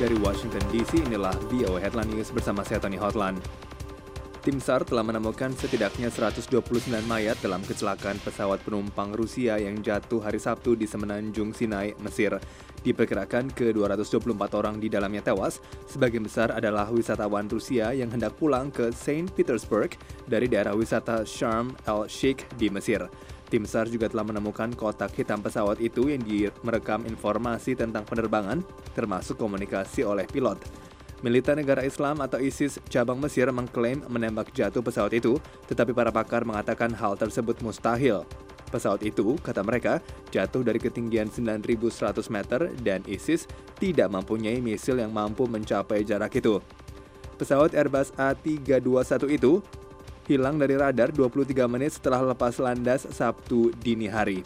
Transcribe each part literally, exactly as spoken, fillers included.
Dari Washington D C, inilah V O A Headline News bersama saya Tony Hotland. Tim S A R telah menemukan setidaknya seratus dua puluh sembilan mayat dalam kecelakaan pesawat penumpang Rusia yang jatuh hari Sabtu di Semenanjung Sinai, Mesir. Diperkirakan ke dua ratus dua puluh empat orang di dalamnya tewas. Sebagian besar adalah wisatawan Rusia yang hendak pulang ke Saint Petersburg dari daerah wisata Sharm el-Sheikh di Mesir. Tim S A R juga telah menemukan kotak hitam pesawat itu yang merekam informasi tentang penerbangan, termasuk komunikasi oleh pilot. Militer Negara Islam atau ISIS cabang Mesir mengklaim menembak jatuh pesawat itu, tetapi para pakar mengatakan hal tersebut mustahil. Pesawat itu, kata mereka, jatuh dari ketinggian sembilan ribu seratus meter dan ISIS tidak mempunyai misil yang mampu mencapai jarak itu. Pesawat Airbus A tiga dua satu itu hilang dari radar dua puluh tiga menit setelah lepas landas Sabtu dini hari.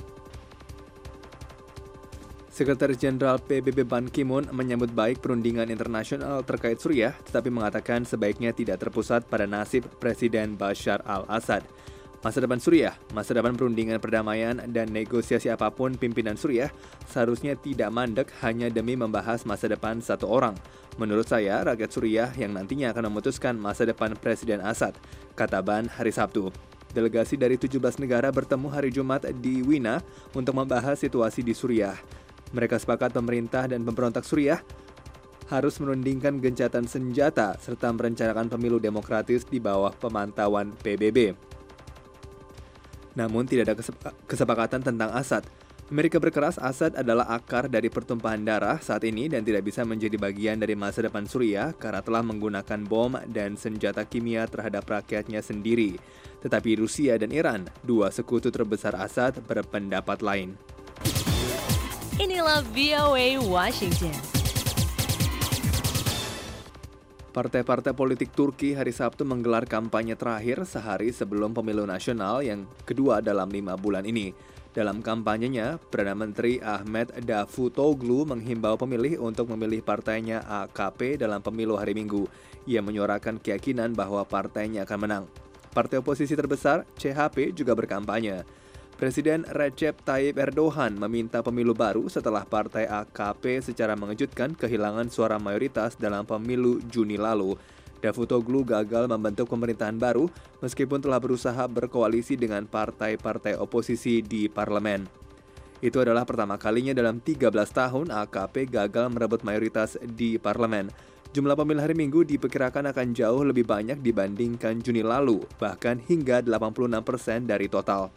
Sekretaris Jenderal P B B Ban Ki-moon menyambut baik perundingan internasional terkait Suriah, tetapi mengatakan sebaiknya tidak terpusat pada nasib Presiden Bashar al-Assad. Masa depan Suriah, masa depan perundingan perdamaian, dan negosiasi apapun pimpinan Suriah seharusnya tidak mandek hanya demi membahas masa depan satu orang. Menurut saya, rakyat Suriah yang nantinya akan memutuskan masa depan Presiden Assad, kata Ban hari Sabtu. Delegasi dari tujuh belas negara bertemu hari Jumat di Wina untuk membahas situasi di Suriah. Mereka sepakat pemerintah dan pemberontak Suriah harus menundingkan gencatan senjata serta merencanakan pemilu demokratis di bawah pemantauan P B B. Namun tidak ada kesepakatan tentang Assad. Amerika berkeras Assad adalah akar dari pertumpahan darah saat ini dan tidak bisa menjadi bagian dari masa depan Suriah karena telah menggunakan bom dan senjata kimia terhadap rakyatnya sendiri. Tetapi Rusia dan Iran, dua sekutu terbesar Assad, berpendapat lain. Inilah V O A Washington. Partai-partai politik Turki hari Sabtu menggelar kampanye terakhir sehari sebelum pemilu nasional yang kedua dalam lima bulan ini. Dalam kampanyenya, Perdana Menteri Ahmet Davutoglu menghimbau pemilih untuk memilih partainya A K P dalam pemilu hari Minggu. Ia menyuarakan keyakinan bahwa partainya akan menang. Partai oposisi terbesar, C H P, juga berkampanye. Presiden Recep Tayyip Erdogan meminta pemilu baru setelah partai A K P secara mengejutkan kehilangan suara mayoritas dalam pemilu Juni lalu. Davutoglu gagal membentuk pemerintahan baru meskipun telah berusaha berkoalisi dengan partai-partai oposisi di parlemen. Itu adalah pertama kalinya dalam tiga belas tahun A K P gagal merebut mayoritas di parlemen. Jumlah pemilih hari Minggu diperkirakan akan jauh lebih banyak dibandingkan Juni lalu, bahkan hingga delapan puluh enam persen dari total.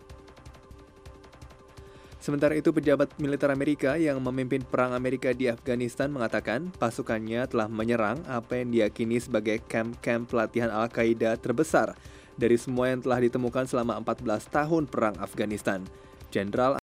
Sementara itu, pejabat militer Amerika yang memimpin perang Amerika di Afghanistan mengatakan pasukannya telah menyerang apa yang diyakini sebagai kamp-kamp pelatihan Al-Qaeda terbesar dari semua yang telah ditemukan selama empat belas tahun perang Afghanistan. Jenderal